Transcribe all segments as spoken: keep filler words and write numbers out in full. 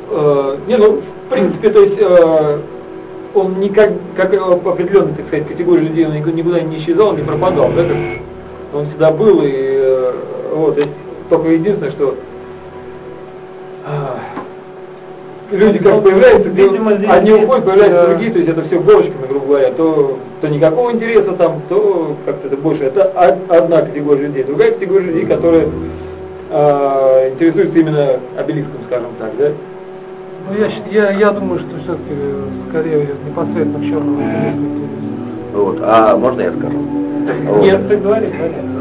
Э, не, ну, в принципе, то есть, э, он никак, как определенная, так сказать, категория людей, он никуда не исчезал, не пропадал, да, как он всегда был, и э, вот, здесь только единственное, что э, люди как появляются, видимо, одни уходят, появляются да. другие, то есть это все горочками, грубо говоря, то, то никакого интереса там, то как-то это больше, это одна категория людей, другая категория людей, которые э, интересуются именно обелиском, скажем так, да. Ну, я, я, я думаю, что все-таки скорее непосредственно черного интереса. Вот. А можно я скажу? Нет, ты говори,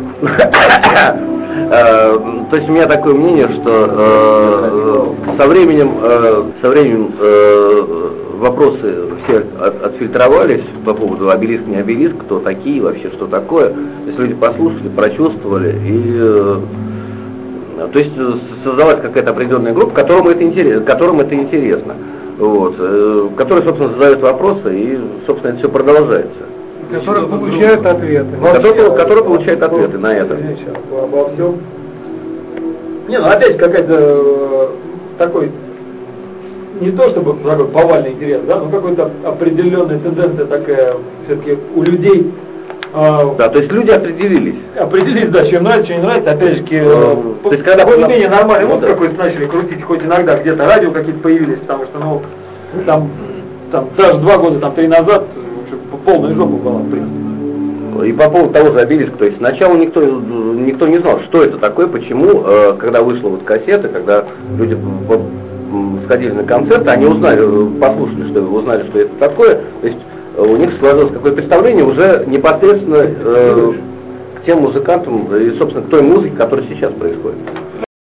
То есть у меня такое мнение, что со временем, со временем вопросы все отфильтровались по поводу обелиск, не обелиск, кто такие, вообще что такое. То есть люди послушали, прочувствовали и то есть создавать какая-то определенная группа, которым это интересно, которым это интересно, вот, э, которые, собственно, задают вопросы и, собственно, это все продолжается. Которые получают ответы. Которые, которые получают ответы на это. Обо всем. Не, ну опять какая-то такой, не то чтобы такой повальный интерес, да, но какая-то определенная тенденция такая все-таки у людей. Да, то есть люди определились. Определились, да, чем нравится, чем не нравится, опять же, ну, то есть, когда более-менее нормальный вот да. какой-то начали крутить, хоть иногда где-то радио какие-то появились, потому что, ну, там, там даже два года, там, три назад, полная жопа была, в принципе. И по поводу того же обелиска, то есть сначала никто, никто не знал, что это такое, почему, когда вышла вот кассета, когда люди сходили на концерты, они узнали, послушали, что узнали, что это такое, то есть у них сложилось какое представление уже непосредственно э, к тем музыкантам и, собственно, к той музыке, которая сейчас происходит.